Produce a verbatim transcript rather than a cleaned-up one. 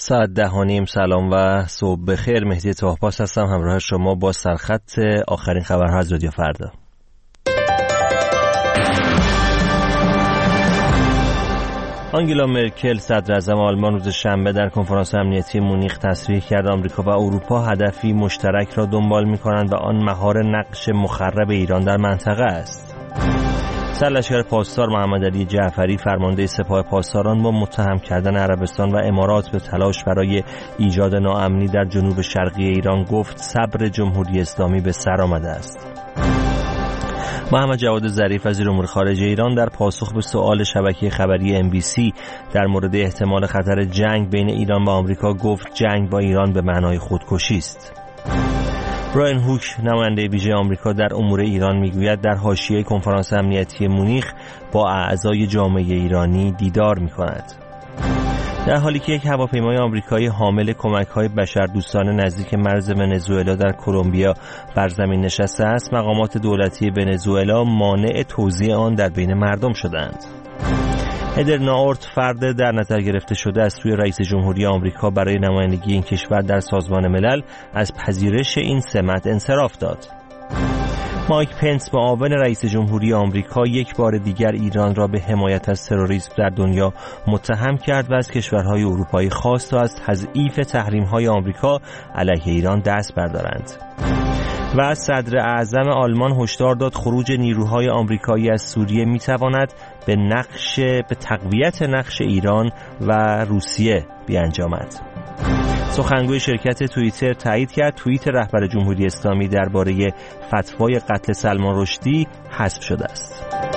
ساعت ده و نیم. سلام و صبح بخیر. مهدی طاهپاس هستم همراه شما با سرخط آخرین خبرها از رادیو فردا. آنگلا مرکل صدر اعظم آلمان روز شنبه در کنفرانس امنیتی مونیخ تصریح کرد آمریکا و اروپا هدفی مشترک را دنبال می‌کنند و آن مهار نقش مخرب ایران در منطقه است. سرلشکر پاسدار محمد علی جعفری فرمانده سپاه پاسداران با متهم کردن عربستان و امارات به تلاش برای ایجاد ناامنی در جنوب شرقی ایران گفت صبر جمهوری اسلامی به سر آمده است. محمد جواد ظریف وزیر امور خارجه ایران در پاسخ به سؤال شبکه خبری ام بی سی در مورد احتمال خطر جنگ بین ایران و آمریکا گفت جنگ با ایران به معنای خودکشی است. براین هوک نماینده ویژه آمریکا در امور ایران میگوید در حاشیه کنفرانس امنیتی مونیخ با اعضای جامعه ایرانی دیدار میکند. در حالی که یک هواپیمای آمریکایی حامل کمک‌های بشردوستانه نزدیک مرز ونزوئلا در کلمبیا بر زمین نشسته است، مقامات دولتی ونزوئلا مانع توزیع آن در بین مردم شدند. هدر ناورت فرد در نظر گرفته شده از سوی رئیس جمهوری آمریکا برای نمایندگی این کشور در سازمان ملل از پذیرش این سمت انصراف داد. مایک پنس معاون رئیس جمهوری آمریکا یک بار دیگر ایران را به حمایت از تروریسم در دنیا متهم کرد و از کشورهای اروپایی خواست تا از تضعیف تحریم‌های آمریکا علیه ایران دست بردارند. و صدر اعظم آلمان هشدار داد خروج نیروهای آمریکایی از سوریه میتواند به نقش به تقویت نقش ایران و روسیه بیانجامد. سخنگوی شرکت توییتر تایید کرد توییت رهبر جمهوری اسلامی درباره فتوای قتل سلمان رشدی حذف شده است.